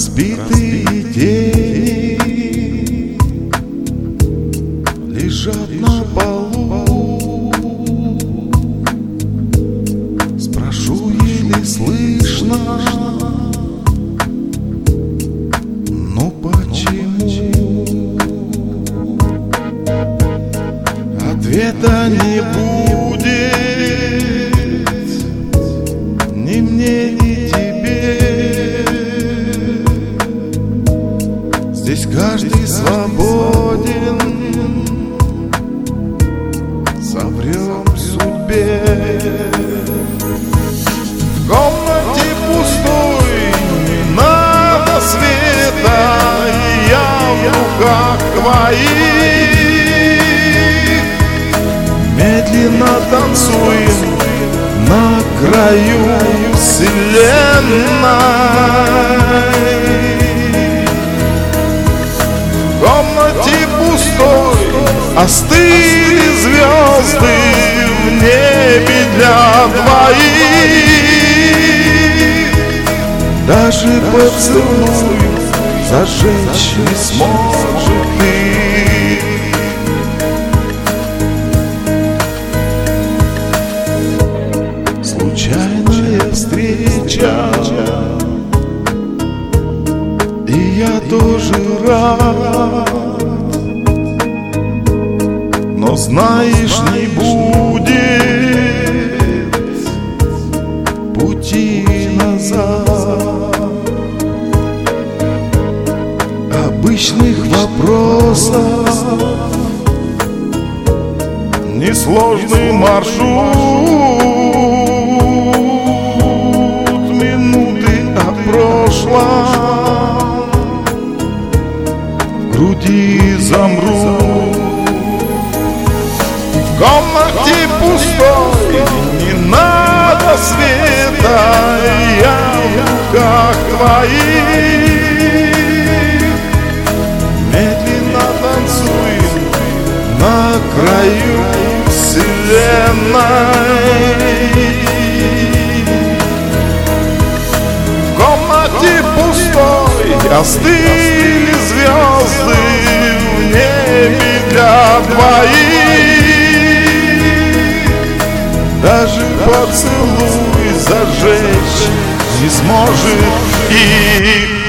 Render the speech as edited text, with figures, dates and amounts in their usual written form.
Разбитые тени лежат на полу. Спрошу еле слышно: ну почему? Ответа не будет ни мне, ни тебе. Здесь каждый свободен, соврем судьбе. В комнате пустой не надо света, и я в руках твоих. Медленно танцуем на краю вселенной. В комнате пустой остыли звезды в небе для двоих. Даже поцелуй зажечь не сможет ты. Случайная встреча, и я тоже рад. Но знаешь, не будет пути назад. Обычных вопросов, несложный маршрут, минуты от прошлого в груди замрут. В комнате пустой не надо света, я в руках твоих. Медленно танцуем на краю вселенной. В комнате пустой остыли звезды в небе для двоих. Даже поцелуй зажечь не сможет их.